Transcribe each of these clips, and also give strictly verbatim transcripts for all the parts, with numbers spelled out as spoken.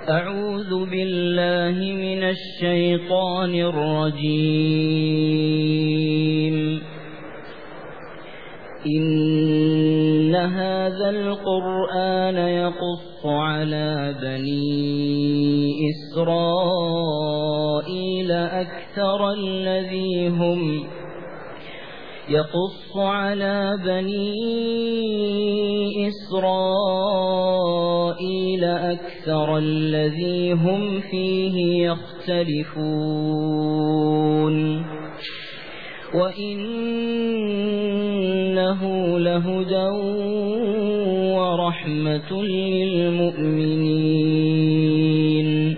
أعوذ بالله من الشيطان الرجيم. إن هذا القرآن يقص على بني إسرائيل أكثر الذي هم يقص على بني إسرائيل أكثر الذي هم فيه يختلفون وإنه لهدى ورحمة للمؤمنين.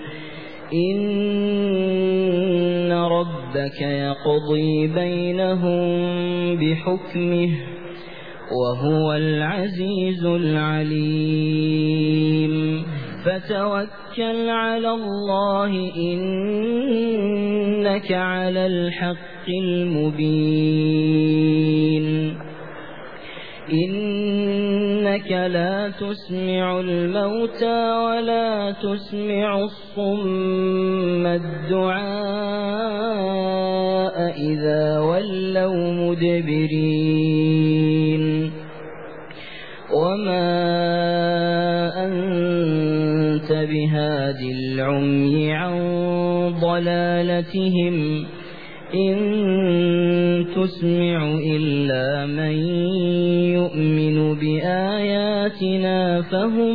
إن ربك يقضي بينهم بحكمه وهو العزيز العليم. فتوكل على الله إنك على الحق المبين. إنك لا تسمع الموتى ولا تسمع الصم الدعاء إذا ولوا مدبرين. وما أنت بهاد العمي عن ضلالتهم إن تسمع إلا من يؤمن بآياتنا فهم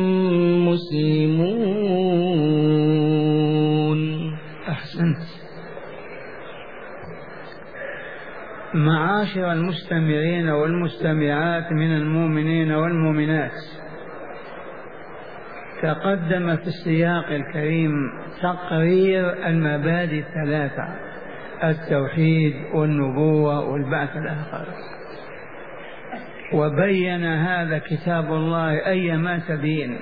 مسلمون. أحسنت. معاشر المستمعين والمستمعات من المؤمنين والمؤمنات، تقدم في السياق الكريم تقرير المبادئ الثلاثة: التوحيد والنبوة والبعث الآخر، وبين هذا كتاب الله أيما تبين.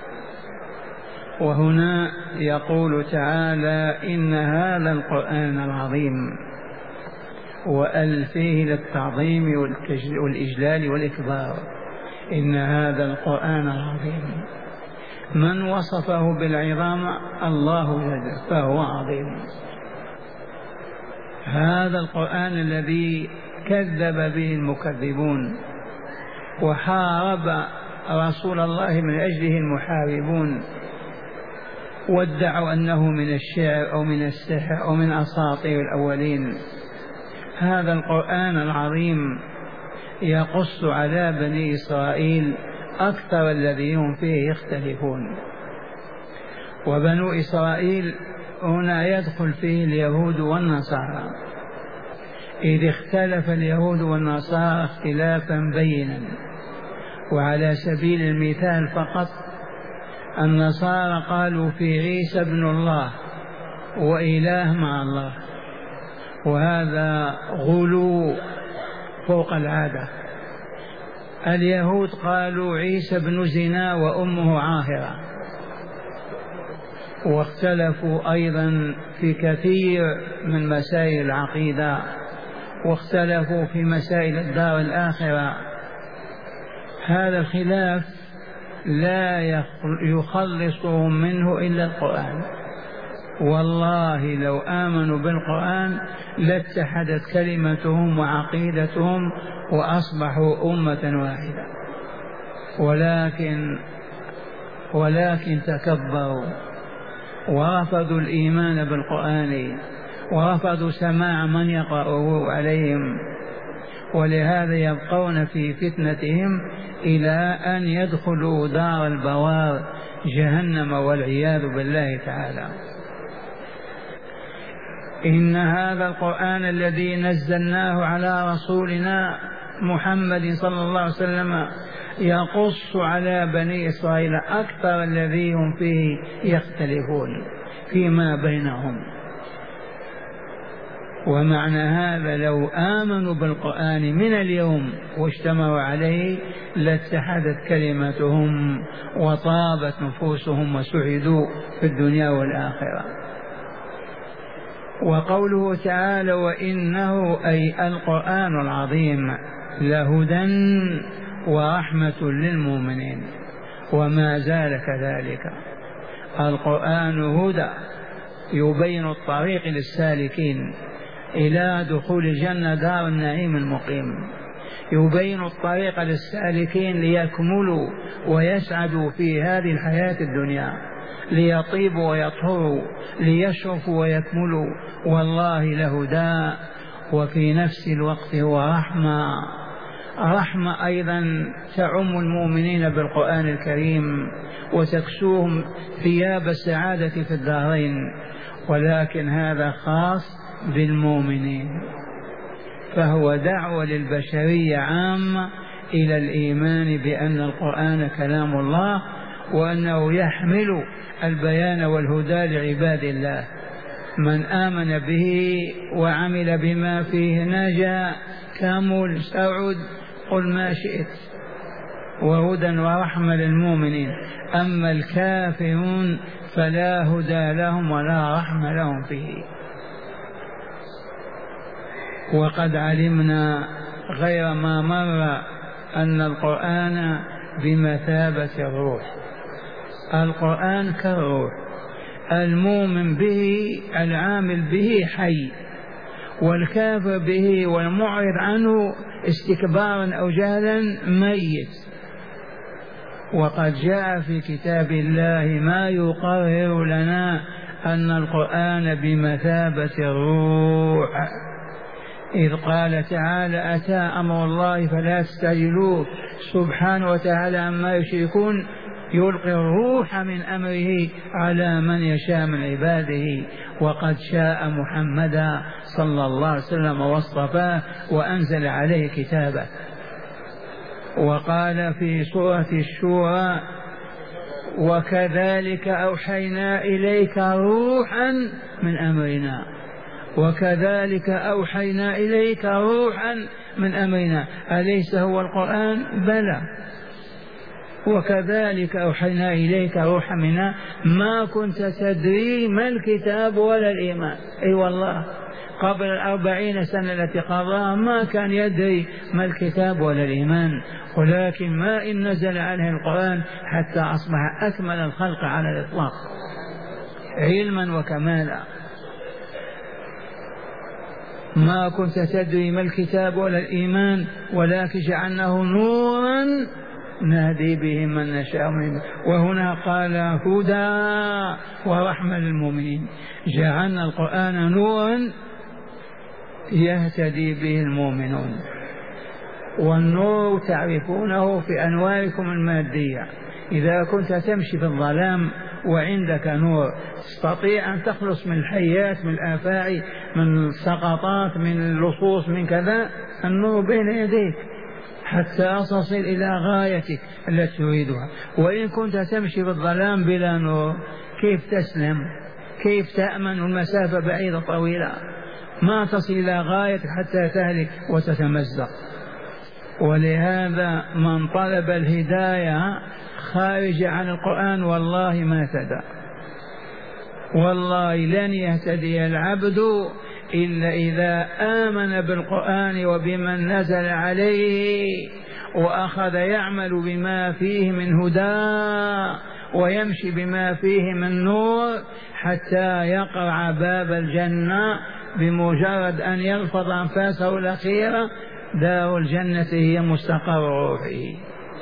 وهنا يقول تعالى: إن هذا القرآن العظيم، وأل فيه للتعظيم والإجلال والإكبار. إن هذا القرآن العظيم، من وصفه بالعظام الله جل فهو عظيم. هذا القرآن الذي كذب به المكذبون وحارب رسول الله من أجله المحاربون، وادعوا أنه من الشعر أو من السحر أو من أساطير الأولين. هذا القرآن العظيم يقص على بني إسرائيل أكثر الذي هم فيه يختلفون. وبنو إسرائيل هنا يدخل فيه اليهود والنصارى، إذ اختلف اليهود والنصارى اختلافا بينا. وعلى سبيل المثال فقط، النصارى قالوا في عيسى ابن الله وإله مع الله، وهذا غلو فوق العادة. اليهود قالوا عيسى ابن زنا وأمه عاهرة. واختلفوا أيضا في كثير من مسائل العقيدة، واختلفوا في مسائل الدار الآخرة. هذا الخلاف لا يخلصهم منه إلا القرآن. والله لو آمنوا بالقرآن لاتحدت كلمتهم وعقيدتهم وأصبحوا أمة واحدة، ولكن ولكن تكبروا ورفضوا الإيمان بالقرآن، ورفضوا سماع من يقرأه عليهم، ولهذا يبقون في فتنتهم إلى أن يدخلوا دار البوار جهنم والعياذ بالله تعالى. إن هذا القرآن الذي نزلناه على رسولنا محمد صلى الله عليه وسلم يقص على بني إسرائيل أكثر الذي هم فيه يختلفون فيما بينهم. ومعنى هذا لو آمنوا بالقرآن من اليوم واجتمعوا عليه لاتحدت كلمتهم وطابت نفوسهم وسعدوا في الدنيا والآخرة. وقوله تعالى: وإنه أي القرآن العظيم لهدى ورحمة للمؤمنين، وما زال كذلك. القرآن هدى يبين الطريق للسالكين إلى دخول الجنة دار النعيم المقيم، يبين الطريق للسالكين ليكملوا ويسعدوا في هذه الحياة الدنيا، ليطيبوا ويطهروا، ليشرفوا ويكملوا. والله لهدى، وفي نفس الوقت هو رحمة، رحمة أيضا تعم المؤمنين بالقرآن الكريم وتكسوهم ثياب السعادة في الدارين، ولكن هذا خاص بالمؤمنين، فهو دعوة للبشرية عامة إلى الإيمان بأن القرآن كلام الله، وأنه يحمل البيان والهدى لعباد الله. من آمن به وعمل بما فيه نجا، كمل، سعد، قل ما شئت، وهدى ورحمة للمؤمنين. أما الكافرون فلا هدى لهم ولا رحمة لهم فيه. وقد علمنا غير ما مر أن القرآن بمثابة الروح، القرآن كالروح، المؤمن به العامل به حي، والكافر به والمعرض عنه استكبارا أو جهلا ميت. وقد جاء في كتاب الله ما يقرر لنا أن القرآن بمثابة الروح، إذ قال تعالى: أتى أمر الله فلا تستعجلوه، سبحانه وتعالى عما يشركون، يلقي الروح من أمره على من يشاء من عباده. وقد شاء محمدا صلى الله عليه وسلم واصطفاه وأنزل عليه كتابه. وقال في سورة الشورى: وكذلك أوحينا إليك روحا من أمرنا، وكذلك أوحينا إليك روحا من أمرنا. أليس هو القرآن؟ بلى. وكذلك أوحينا إليك روحا منا ما كنت تدري ما الكتاب ولا الإيمان. أي أيوة والله، قبل الأربعين سنة التي قضاها ما كان يدري ما الكتاب ولا الإيمان، ولكن ما إن نزل عليه القرآن حتى أصبح أكمل الخلق على الإطلاق علما وكمالا. ما كنت تدري ما الكتاب ولا الإيمان، ولكن جعلناه نورا نهدي به من نشاء منه. وهنا قال هدى ورحمة للمؤمنين، جعلنا القرآن نورا يهتدي به المؤمنون. والنور تعرفونه في أنواركم المادية، إذا كنت تمشي في الظلام وعندك نور تستطيع أن تخلص من الحيات، من الآفاعي، من السقطات، من اللصوص، من كذا. النور بين يديك حتى تصل إلى غايتك التي تريدها. وإن كنت تمشي في الظلام بلا نور كيف تسلم؟ كيف تأمن؟ المسافة بعيدة طويلة، ما تصل إلى غايتك حتى تهلك وتتمزق. ولهذا من طلب الهداية خارج عن القرآن والله ما اهتدى، والله لن يهتدي العبد إلا إذا آمن بالقرآن وبمن نزل عليه، وأخذ يعمل بما فيه من هدى ويمشي بما فيه من نور حتى يقرع باب الجنة. بمجرد أن يلفظ أنفاسه الأخيرة دار الجنة هي مستقر روحه.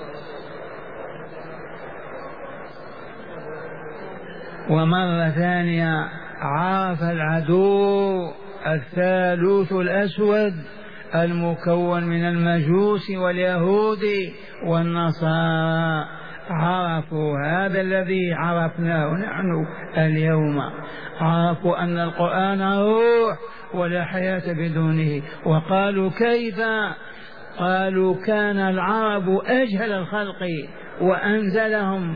ومرة ثانية عرف العدو الثالوث الأسود المكون من المجوس واليهود والنصارى، عرفوا هذا الذي عرفناه نحن اليوم، عرفوا أن القرآن روح ولا حياة بدونه. وقالوا كيف؟ قالوا كان العرب أجهل الخلق وأنزلهم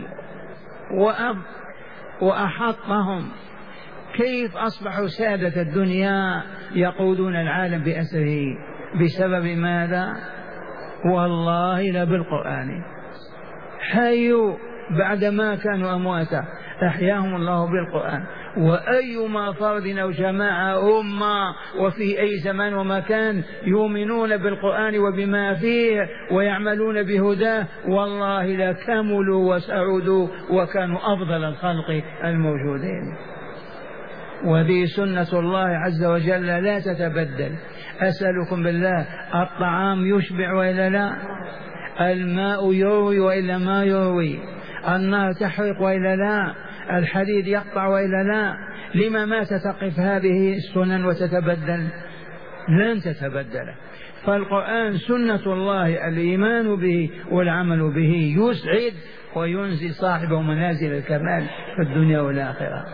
وأحطهم، كيف أصبحوا سادة الدنيا يقودون العالم بأسره؟ بسبب ماذا؟ والله لا بالقرآن. حيوا بعدما كانوا أمواتا، أحياهم الله بالقرآن. وأيما فرد أو جماعة أمة وفي أي زمان ومكان يؤمنون بالقرآن وبما فيه ويعملون بهداه والله لكملوا وسعدوا وكانوا أفضل الخلق الموجودين. وذي سنة الله عز وجل لا تتبدل. أسألكم بالله، الطعام يشبع وإلا لا؟ الماء يروي وإلا ما يروي؟ النار تحرق وإلا لا؟ الحديد يقطع وإلا لا؟ لما ما تتقف هذه السنن وتتبدل؟ لن تتبدل. فالقرآن سنة الله، الإيمان به والعمل به يسعد وينزل صاحبه منازل الكمال في الدنيا والآخرة.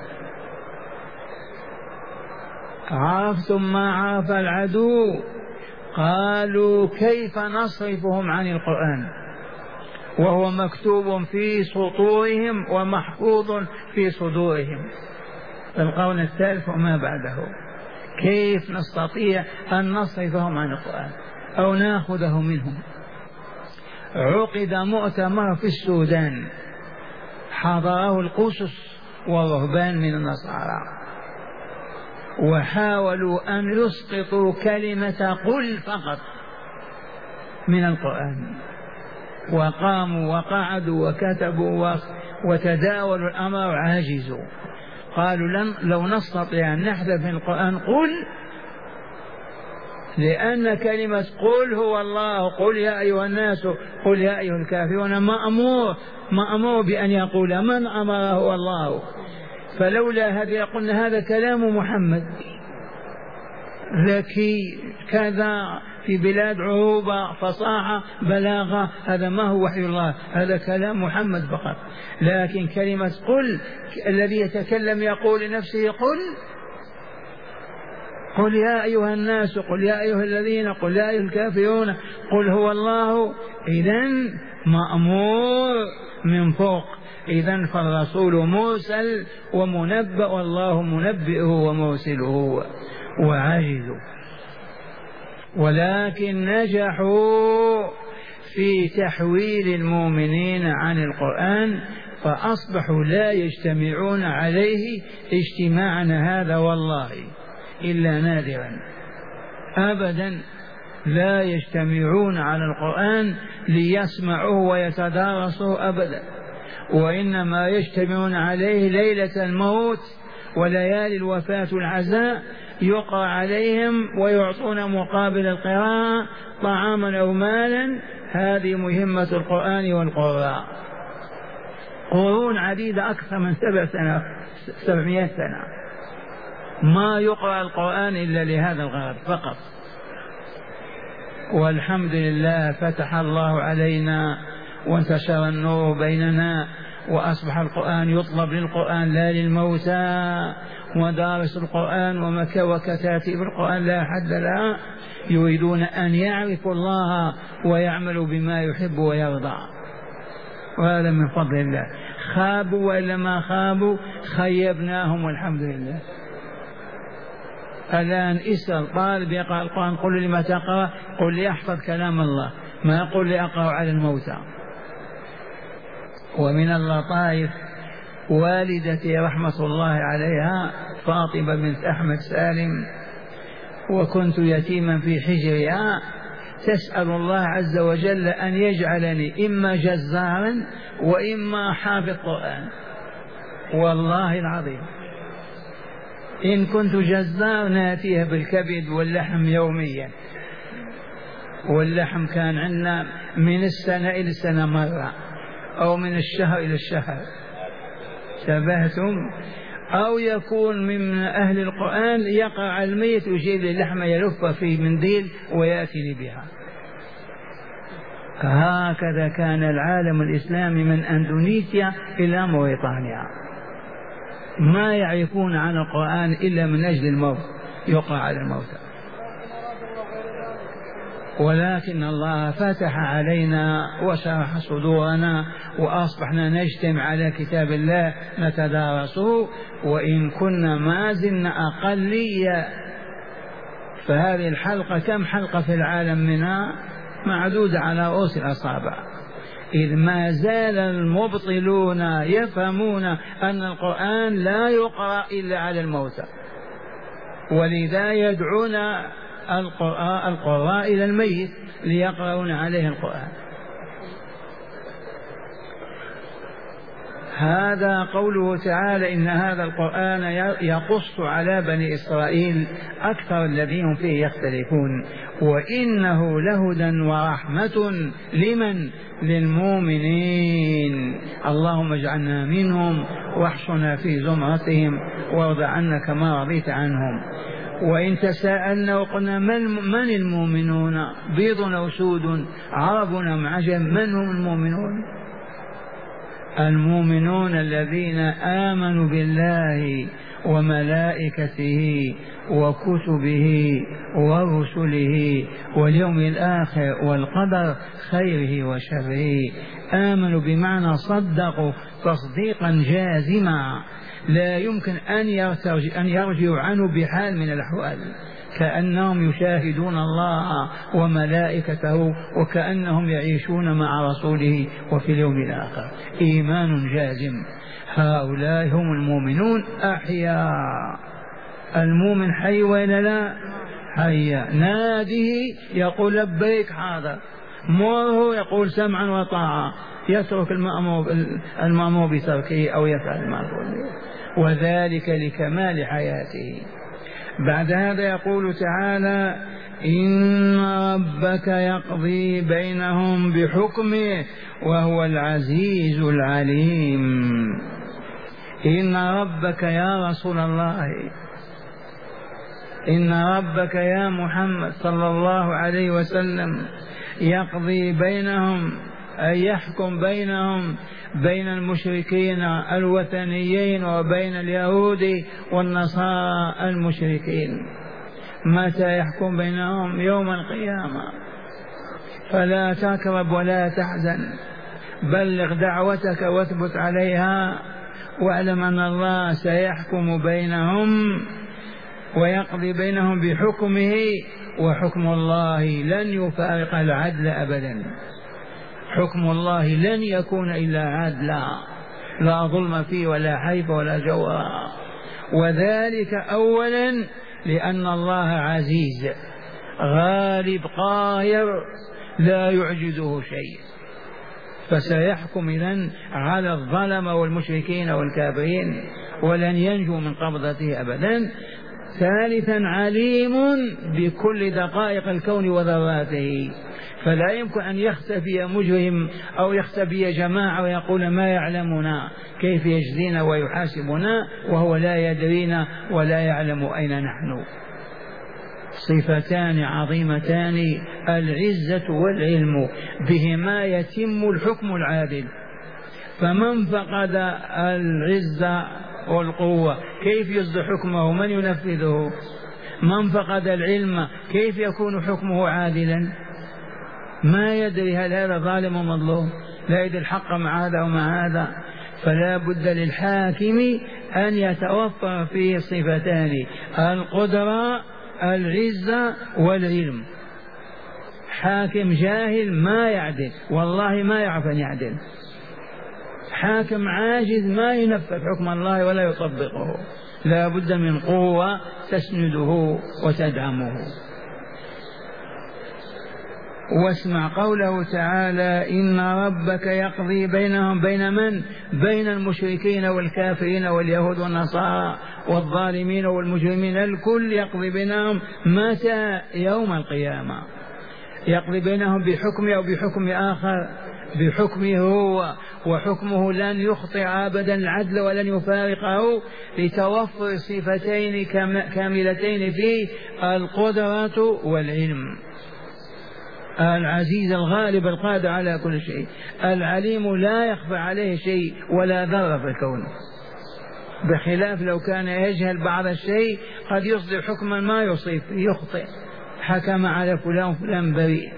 عرفتم ما عرف العدو؟ قالوا كيف نصرفهم عن القرآن وهو مكتوب في سطورهم ومحفوظ في صدورهم. القول الثالث وما بعده، كيف نستطيع أن نصرفهم عن القرآن أو نأخذه منهم؟ عقد مؤتمر في السودان حضره القسس والرهبان من النصارى، وحاولوا أن يسقطوا كلمة قل فقط من القرآن، وقاموا وقعدوا وكتبوا وتداولوا الأمر عاجزوا. قالوا لن لو نستطيع أن نحذف من القرآن قل، لأن كلمة قل هو الله، قل يا أيها الناس، قل يا أيها الكافرون، مأمور مأمور بأن يقول، من أمره الله. فلولا هذا قلنا هذا كلام محمد ذكي كذا في بلاد عروبة فصاحة بلاغة، هذا ما هو وحي الله، هذا كلام محمد فقط. لكن كلمة قل، الذي يتكلم يقول لنفسه قل قل يا أيها الناس، قل يا أيها الذين، قل يا أيها الكافرون، قل هو الله. إذن مأمور من فوق. إذن فالرسول مرسل ومنبأ، والله منبئه ومرسله، وعجزوا. ولكن نجحوا في تحويل المؤمنين عن القرآن، فأصبحوا لا يجتمعون عليه اجتماعنا هذا والله إلا نادرا، أبدا لا يجتمعون على القرآن ليسمعوه ويتدارسوا أبدا، وإنما يجتمعون عليه ليلة الموت وليالي الوفاة العزاء، يقرأ عليهم ويعطون مقابل القراءة طعاما أو مالا. هذه مهمة القرآن والقراء. قرون عديدة أكثر من سبع سنة سبعمائة سنة ما يقرأ القرآن إلا لهذا الغرض فقط. والحمد لله فتح الله علينا وانتشر النور بيننا، وأصبح القرآن يطلب للقرآن لا للموتى، ودارس القرآن ومكة وكتاتيب القرآن لا حد لها يريدون أن يعرفوا الله ويعملوا بما يحب ويرضى، وهذا من فضل الله. خابوا وإلا ما خابوا خيبناهم والحمد لله. الآن اسأل طالب يقرأ القرآن قل لما تقرأ، قل لي أحفظ كلام الله، ما يقول لي أقرأ على الموتى. ومن اللطائف والدتي رحمة الله عليها فاطمة بنت أحمد سالم، وكنت يتيما في حجرها، تسأل الله عز وجل أن يجعلني إما جزارا وإما حافظ قرآن. والله العظيم إن كنت جزار ناتيه بالكبد واللحم يوميا، واللحم كان عندنا من السنة إلى السنة مرة، أو من الشهر إلى الشهر، شبهتم. أو يكون من أهل القرآن يقع الميت ويجيب لي لحمة يلف في منديل ويأتي بها. هكذا كان العالم الإسلامي من أندونيسيا إلى موريتانيا، ما يعرفون عن القرآن إلا من أجل الموت، يقع على الموتى. ولكن الله فتح علينا وشرح صدورنا، وأصبحنا نجتمع على كتاب الله نتدارسه، وإن كنا ما زلنا أقلية. فهذه الحلقة كم حلقة في العالم منها؟ معدودة على رؤوس الأصابع. إذ ما زال المبطلون يفهمون أن القرآن لا يقرأ إلا على الموتى، ولذا يدعون القراء القراء إلى الميت ليقرؤون عليه القرآن. هذا قوله تعالى إن هذا القرآن يقص على بني إسرائيل أكثر الذين فيه يختلفون، وإنه لهدى ورحمة لمن؟ للمؤمنين. اللهم اجعلنا منهم واحشنا في زمرتهم وارض عنا كما رضيت عنهم. وإن تساءلنا وقلنا من, من المؤمنون؟ بيض أو سود، عرب أم عجم؟ من هم المؤمنون؟ المؤمنون الذين آمنوا بالله وملائكته وكتبه ورسله واليوم الآخر والقدر خيره وشره. آمنوا بمعنى صدقوا تصديقا جازما لا يمكن أن يرجعوا عنه بحال من الأحوال، كأنهم يشاهدون الله وملائكته وكأنهم يعيشون مع رسوله وفي اليوم الآخر. إيمان جازم. هؤلاء هم المؤمنون أحياء. المؤمن حي ولا لا؟ حي. ناده يقول لبيك حاضر، مره يقول سمعا وطاعة، يترك المأمور بتركه أو يفعل المأمور، وذلك لكمال حياته. بعد هذا يقول تعالى إن ربك يقضي بينهم بحكمه وهو العزيز العليم. إن ربك يا رسول الله، إن ربك يا محمد صلى الله عليه وسلم يقضي بينهم أي يحكم بينهم، بين المشركين الوثنيين وبين اليهود والنصارى المشركين. متى يحكم بينهم؟ يوم القيامة. فلا تكرب ولا تحزن، بلغ دعوتك واثبت عليها، واعلم أن الله سيحكم بينهم ويقضي بينهم بحكمه، وحكم الله لن يفارق العدل أبدا. حكم الله لن يكون إلا عدلا، لا ظلم فيه ولا حيف ولا جور. وذلك أولا لأن الله عزيز غالب قاهر لا يعجزه شيء، فسيحكم إذن على الظلم والمشركين والكافرين ولن ينجو من قبضته أبدا. ثالثا عليم بكل دقائق الكون وذراته، فلا يمكن أن يختفي مجرم أو يختفي جماعة ويقول ما يعلمنا، كيف يجزينا ويحاسبنا وهو لا يدرينا ولا يعلم أين نحن. صفتان عظيمتان، العزة والعلم، بهما يتم الحكم العادل. فمن فقد العزة والقوة كيف يصدر حكمه؟ من ينفذه؟ من فقد العلم كيف يكون حكمه عادلا؟ ما يدري هل هذا ظالم ومظلوم، لا يدري الحق مع هذا ومع هذا. فلا بد للحاكم أن يتوفر فيه صفتان، القدرة العزة والعلم. حاكم جاهل ما يعدل، والله ما يعرف أن يعدل. حاكم عاجز ما ينفذ حكم الله ولا يطبقه. لا بد من قوة تسنده وتدعمه. واسمع قوله تعالى إن ربك يقضي بينهم، بين من؟ بين المشركين والكافرين واليهود والنصارى والظالمين والمجرمين، الكل يقضي بينهم. متى؟ يوم القيامة. يقضي بينهم بحكمه أو بحكم آخر؟ بحكمه هو، وحكمه لن يخطئ أبدا العدل ولن يفارقه، لتوفر صفتين كاملتين فيه، القدرة والعلم. العزيز الغالب القادر على كل شيء، العليم لا يخفى عليه شيء ولا ذرة في الكون، بخلاف لو كان يجهل بعض الشيء قد يصدر حكما ما يصيب يخطئ، حكم على فلان فلان بريء.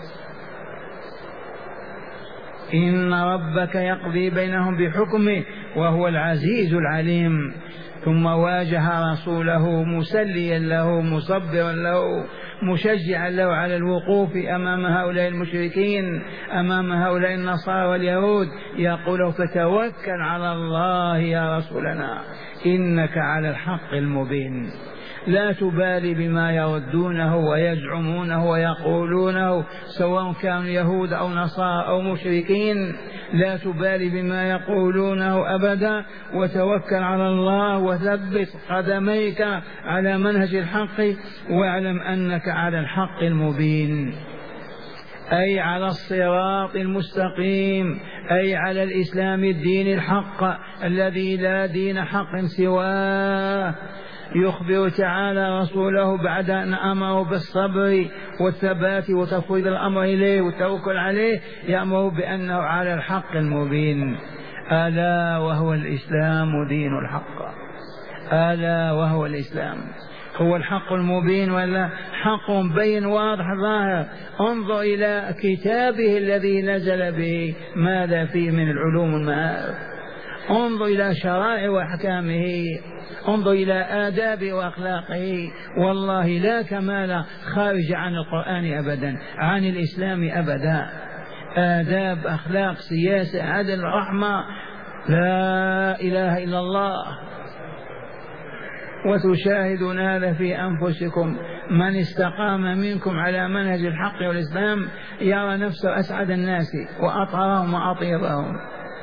إن ربك يقضي بينهم بحكمه وهو العزيز العليم. ثم واجه رسوله مسليا له مصبرا له مشجعا له على الوقوف أمام هؤلاء المشركين، أمام هؤلاء النصارى واليهود، يقول فتوكل على الله يا رسولنا إنك على الحق المبين. لا تبالي بما يردونه ويزعمونه ويقولونه سواء كانوا يهود أو نصارى أو مشركين، لا تبالي بما يقولونه أبدا، وتوكل على الله وثبت قدميك على منهج الحق، واعلم أنك على الحق المبين، أي على الصراط المستقيم، أي على الإسلام الدين الحق الذي لا دين حق سواه. يخبر تعالى رسوله بعد أن أمره بالصبر والثبات وتفويض الأمر إليه والتوكل عليه، يأمر بأنه على الحق المبين. ألا وهو الإسلام دين الحق، ألا وهو الإسلام هو الحق المبين، ولا حق بين واضح ظاهر. انظر إلى كتابه الذي نزل به ماذا فيه من العلوم والمعارف، انظر إلى شرائع وأحكامه، انظر إلى آداب وأخلاقه. والله لا كمال خارج عن القرآن أبدا، عن الإسلام أبدا. آداب، أخلاق، سياسة، عدل، رحمة، لا إله إلا الله. وتشاهدون هذا في أنفسكم، من استقام منكم على منهج الحق والإسلام يرى نفسه أسعد الناس وأطهرهم وأطيبهم.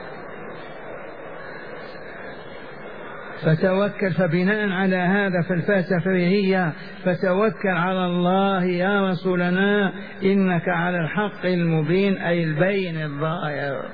فتوكل، فبناء على هذا فالفلسفة هي فتوكل على الله يا رسولنا إنك على الحق المبين، أي البين الظاهر.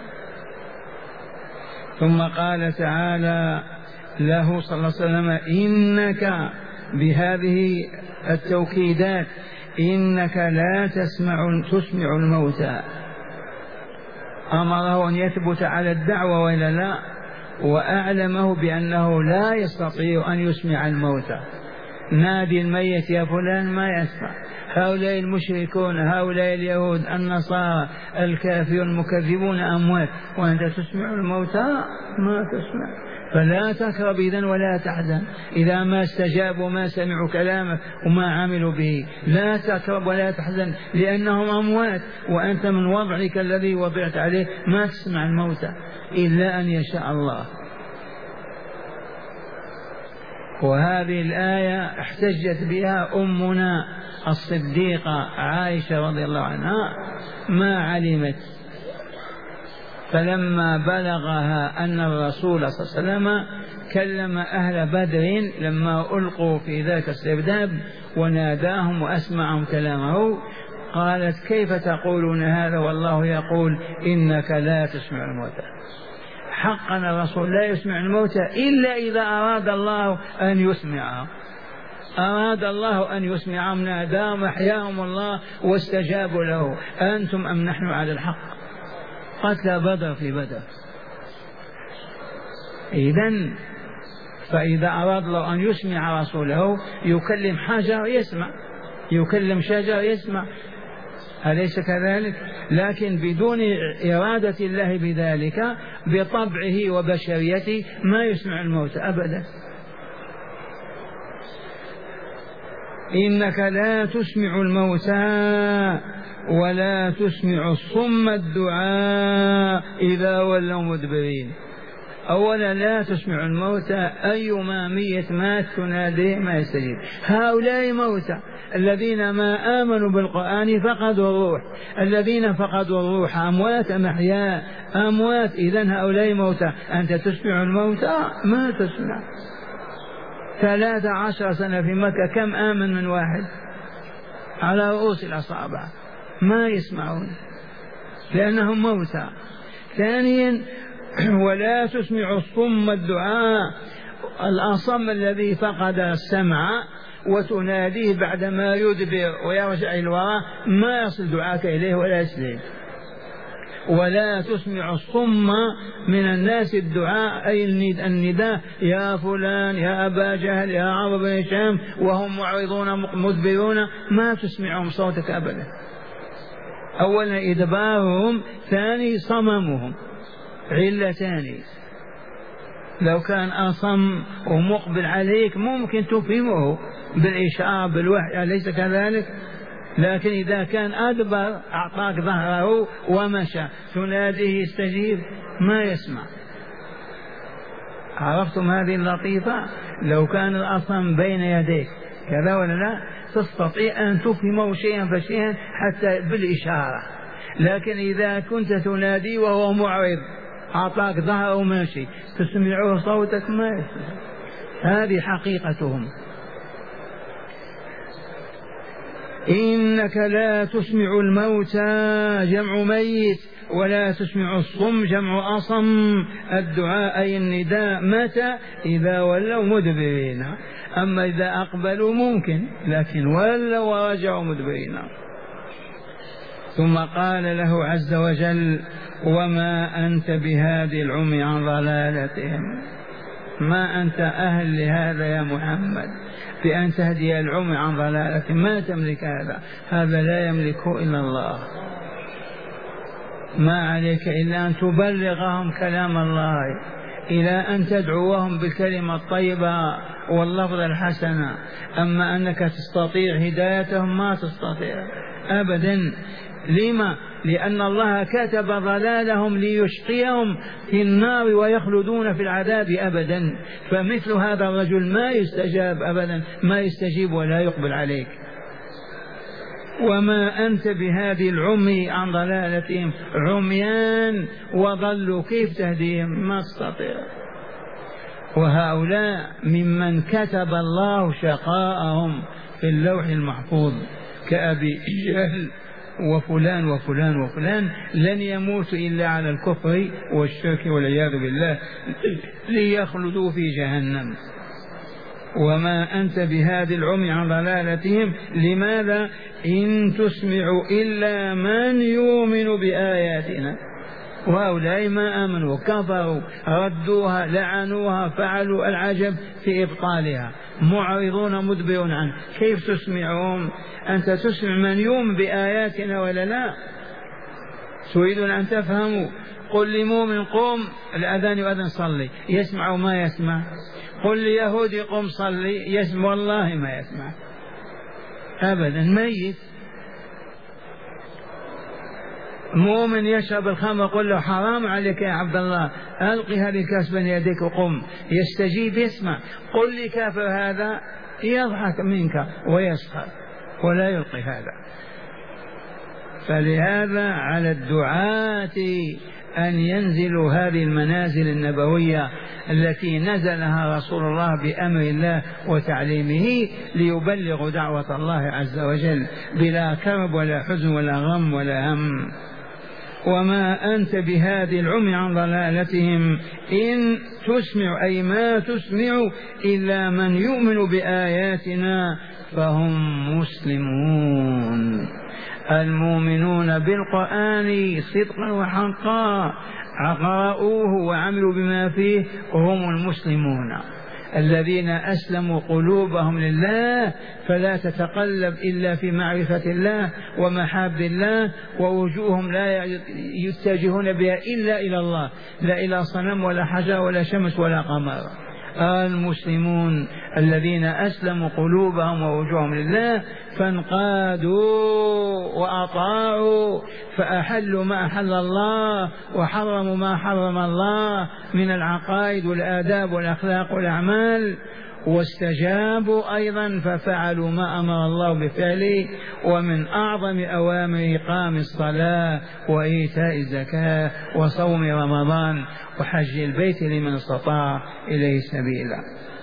ثم قال تعالى له صلى الله عليه وسلم إنك، بهذه التوكيدات، إنك لا تسمع تسمع الموتى. أمره أن يثبت على الدعوة وإلا لا، وأعلمه بأنه لا يستطيع أن يسمع الموتى. نادي الميت يا فلان ما يسمع. هؤلاء المشركون، هؤلاء اليهود، النصارى، الكافرون المكذبون أموات، وأنت تسمع الموتى؟ ما تسمع. فلا تكرب إذن ولا تحزن إذا ما استجابوا ما سمعوا كلامك وما عملوا به. لا تكرب ولا تحزن لأنهم أموات، وأنت من وضعك الذي وضعت عليه ما تسمع الموتى إلا أن يشاء الله. وهذه الآية احتجت بها أمنا الصديقة عائشة رضي الله عنها، ما علمت. فلما بلغها أن الرسول صلى الله عليه وسلم كلم أهل بدر لما ألقوا في ذاك السرداب وناداهم وأسمعهم كلامه، قالت كيف تقولون هذا والله يقول إنك لا تسمع الموتى. حقا الرسول لا يسمع الموتى إلا إذا أراد الله أن يسمعهم، أراد الله أن يسمعهم ناداهم أحياهم الله واستجابوا له. أنتم أم نحن على الحق؟ قتل بدر في بدر. إذن فإذا أراد الله أن يسمع رسوله يكلم حجر يسمع، يكلم شجر يسمع، أليس كذلك؟ لكن بدون إرادة الله بذلك بطبعه وبشريته ما يسمع الموت أبدا. إنك لا تسمع الموتى ولا تسمع الصم الدعاء إذا ولوا مدبرين. أولا لا تسمع الموتى، أيما ميت مات تناديه ما يستجيب. هؤلاء موتى الذين ما آمنوا بالقرآن فقدوا الروح، الذين فقدوا الروح أموات أم أحياء؟ أموات. إذن هؤلاء موتى. أنت تسمع الموتى؟ ما تسمع. ثلاث عشر سنة في مكة كم آمن من واحد على رؤوس الأصابع؟ ما يسمعون لأنهم موتى. ثانيا ولا تسمع الصم الدعاء، الأصم الذي فقد السمع وتناديه بعدما يدبر ويرجع الوراء ما يصل دعاك إليه ولا يسلم. ولا تسمع الصم من الناس الدعاء أي النداء يا فلان يا أبا جهل يا عمرو بن هشام وهم معرضون مدبرون، ما تسمعهم صوتك أبدا. أولا إدبارهم، ثاني صممهم، علتان. لو كان أصم ومقبل عليك ممكن تفهمه بالإشارة بالوحي، أليس كذلك؟ لكن إذا كان أدبر أعطاك ظهره ومشى تناديه يستجيب؟ ما يسمع. عرفتم هذه اللطيفة؟ لو كان الأصنام بين يديك كذا ولا لا تستطيع أن تفهمه شيئا فشيئا حتى بالإشارة، لكن إذا كنت تنادي وهو معرض أعطاك ظهره وماشي تسمعه صوتك ما يسمع. هذه حقيقتهم. إنك لا تسمع الموتى جمع ميت ولا تسمع الصم جمع أصم. الدعاء أي النداء متى؟ إذا ولوا مدبرين. أما إذا أقبلوا ممكن، لكن ولوا ورجعوا مدبرين. ثم قال له عز وجل وما أنت بهادي العمي عن ضلالتهم. ما أنت أهل لهذا يا محمد بأن تهدي العمي عن ضلالتهم، ما تملك هذا، هذا لا يملكه إلا الله. ما عليك إلا أن تبلغهم كلام الله، إلى أن تدعوهم بالكلمة الطيبة واللفظ الحسنة. أما أنك تستطيع هدايتهم ما تستطيع أبدا. لما؟ لأن الله كتب ضلالهم ليشقيهم في النار ويخلدون في العذاب أبدا. فمثل هذا الرجل ما يستجاب أبدا، ما يستجيب ولا يقبل عليك. وما أنت بهذه العمي عن ضلالتهم، عميان وضلوا كيف تهديهم؟ ما تستطيع. وهؤلاء ممن كتب الله شقاءهم في اللوح المحفوظ كأبي جهل وفلان وفلان وفلان، لن يموتوا إلا على الكفر والشرك والعياذ بالله ليخلدوا في جهنم. وما أنت بهذه العمي عن ضلالتهم. لماذا؟ إن تسمع إلا من يؤمن بآياتنا. وهؤلاء ما آمنوا كفروا ردوها لعنوها فعلوا العجب في إبطالها، معرضون مدبرون عنه. كيف تسمعهم؟ أنت تسمع من يؤمن بآياتنا ولا لا؟ تريدون أن تفهموا؟ قل لمؤمن قم الأذان يؤذن صلي، يسمع ما يسمع. قل ليهودي قم صلي، يسمع والله ما يسمع أبدا، ميت. مؤمن يشرب الخمر قل له حرام عليك يا عبد الله ألقي هذه الكاس بين يديك وقم، يستجيب يسمع. قل لي كافر هذا يضحك منك ويسخر ولا يلقي هذا. فلهذا على الدعاة أن ينزلوا هذه المنازل النبوية التي نزلها رسول الله بأمر الله وتعليمه ليبلغوا دعوة الله عز وجل بلا كرب ولا حزن ولا غم ولا هم. وما أنت بهذه العمي عن ضلالتهم إن تسمع أي ما تسمع إلا من يؤمن بآياتنا فهم مسلمون. المؤمنون بالقرآن صدقا وحقا قرأوه وعملوا بما فيه هم المسلمون الذين أسلموا قلوبهم لله، فلا تتقلب إلا في معرفة الله ومحاب الله، ووجوههم لا يتجهون بها إلا إلى الله، لا إلى صنم ولا حجر ولا شمس ولا قمر. المسلمون الذين أسلموا قلوبهم ووجوههم لله فانقادوا وأطاعوا فأحلوا ما أحل الله وحرموا ما حرم الله من العقائد والآداب والأخلاق والأعمال، واستجابوا أيضا ففعلوا ما أمر الله بفعله. ومن أعظم أوامر إقام الصلاة وإيتاء الزكاة وصوم رمضان وحج البيت لمن استطاع إليه سبيلا.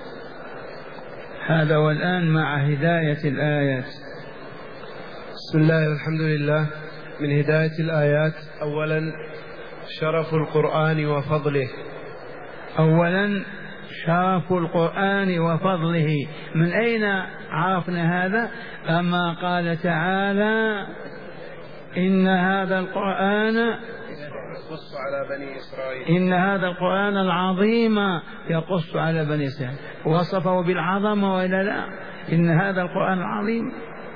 هذا والآن مع هداية الآيات. بسم الله والحمد لله. من هداية الآيات أولا شرف القرآن وفضله. أولا شرف القرآن وفضله. من أين عرفنا هذا؟ أما قال تعالى إن هذا القرآن يقص على بني إسرائيل إن هذا القرآن العظيم يقص على بني إسرائيل، وصفه بالعظمة وإلا لا؟ إن هذا القرآن العظيم.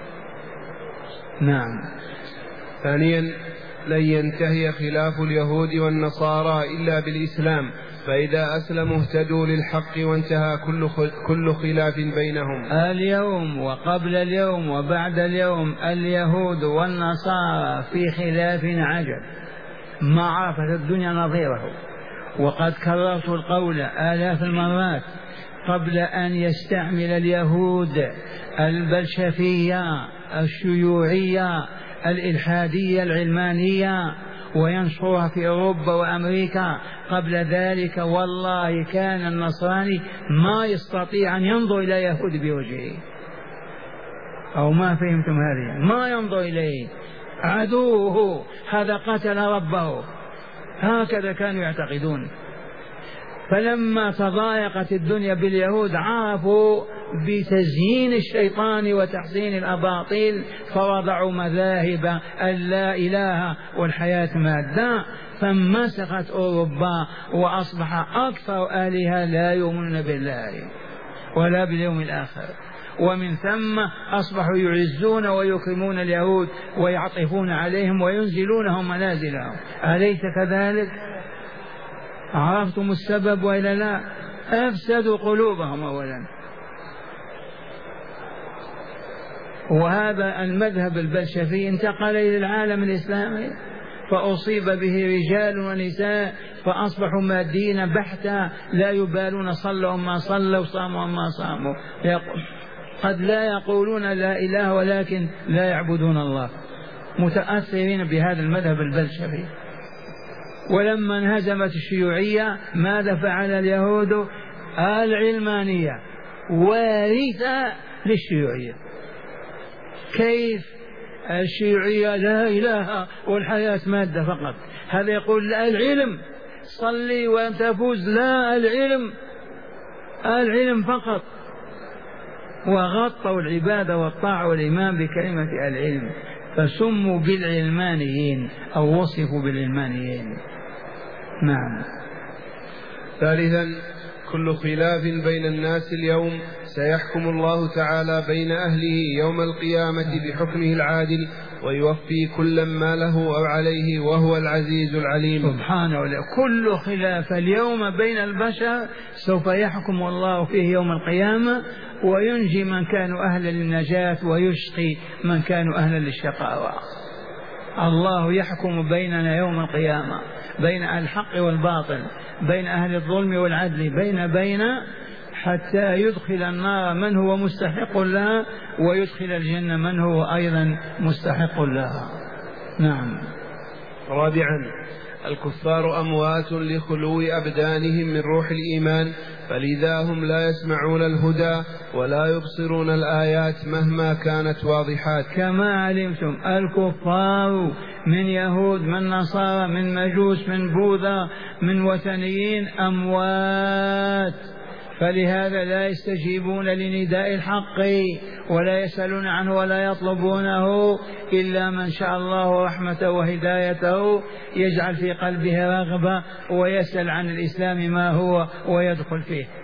نعم. ثانيا لن ينتهي خلاف اليهود والنصارى إلا بالإسلام فإذا أسلموا اهتدوا للحق وانتهى كل كل خلاف بينهم. اليوم وقبل اليوم وبعد اليوم اليهود والنصارى في خلاف عجب ما عرفت الدنيا نظيره. وقد كررت القول آلاف المرات قبل أن يستعمل اليهود البلشفية الشيوعية الإلحادية العلمانية وينشرها في أوروبا وأمريكا. قبل ذلك والله كان النصراني ما يستطيع أن ينظر إلى يهود بوجهه، أو ما فهمتم هذه؟ ما ينظر إليه، عدوه، هذا قتل ربه، هكذا كانوا يعتقدون. فلما تضايقت الدنيا باليهود عرفوا بتزيين الشيطان وتحسين الأباطيل فوضعوا مذاهب اللا إله والحياة مادة، فانمسخت أوروبا وأصبح أكثر أهلها لا يؤمنون بالله ولا باليوم الآخر، ومن ثم أصبحوا يعزون ويكرمون اليهود ويعطفون عليهم وينزلونهم منازلهم. أليس كذلك؟ عرفتم السبب وإلا لا؟ أفسدوا قلوبهم أولا. وهذا المذهب البلشفي انتقل إلى العالم الإسلامي فأصيب به رجال ونساء فأصبحوا مادين بحتا لا يبالون صلوا ما صلوا صاموا ما صاموا، قد لا يقولون لا إله ولكن لا يعبدون الله، متأثرين بهذا المذهب البلشفي. ولما انهزمت الشيوعية ماذا فعل اليهود؟ العلمانية وارثة للشيوعية. كيف؟ الشيوعية لا إله والحياة مادة فقط، هذا يقول لا العلم صلي وأنت تفوز، لا العلم العلم فقط، وغطوا العبادة والطاعة والإيمان بكلمة العلم فسموا بالعلمانيين أو وصفوا بالعلمانيين. نعم. ثالثا كل خلاف بين الناس اليوم سيحكم الله تعالى بين أهله يوم القيامة بحكمه العادل ويوفي كل ما له أو عليه وهو العزيز العليم سبحانه وتعالى. كل خلاف اليوم بين البشر سوف يحكم الله فيه يوم القيامة وينجي من كانوا أهلا للنجاة ويشقي من كانوا أهلا للشقاوة. الله يحكم بيننا يوم القيامة بين الحق والباطل، بين أهل الظلم والعدل، بين بين حتى يدخل النار من هو مستحق لها ويدخل الجنة من هو أيضا مستحق لها. نعم. رابعا الكفار أموات لخلو أبدانهم من روح الإيمان، فلذا هم لا يسمعون الهدى ولا يبصرون الآيات مهما كانت واضحات. كما علمتم الكفار من يهود من نصارى من مجوس من بوذا من وثنيين أموات، فلهذا لا يستجيبون لنداء الحق ولا يسألون عنه ولا يطلبونه إلا من شاء الله رحمته وهدايته يجعل في قلبه رغبة ويسأل عن الإسلام ما هو ويدخل فيه.